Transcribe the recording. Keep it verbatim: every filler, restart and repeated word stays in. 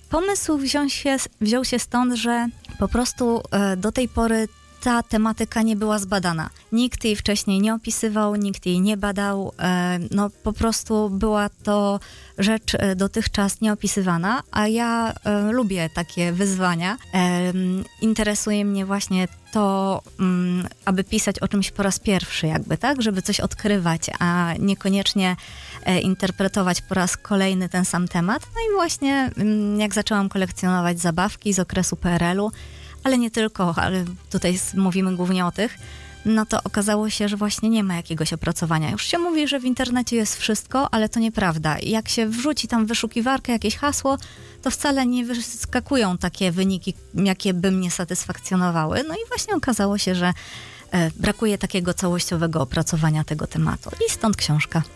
Pomysł wziął się, wziął się stąd, że po prostu e, do tej pory ta tematyka nie była zbadana. Nikt jej wcześniej nie opisywał, nikt jej nie badał. E, no po prostu była to rzecz e, dotychczas nieopisywana, a ja e, lubię takie wyzwania. E, interesuje mnie właśnie to, mm, aby pisać o czymś po raz pierwszy jakby, tak? Żeby coś odkrywać, a niekoniecznie e, interpretować po raz kolejny ten sam temat. No i właśnie mm, jak zaczęłam kolekcjonować zabawki z okresu P R L u, ale nie tylko, ale tutaj mówimy głównie o tych, no to okazało się, że właśnie nie ma jakiegoś opracowania. Już się mówi, że w internecie jest wszystko, ale to nieprawda. Jak się wrzuci tam w wyszukiwarkę jakieś hasło, to wcale nie wyskakują takie wyniki, jakie by mnie satysfakcjonowały. No i właśnie okazało się, że e, brakuje takiego całościowego opracowania tego tematu. I stąd książka.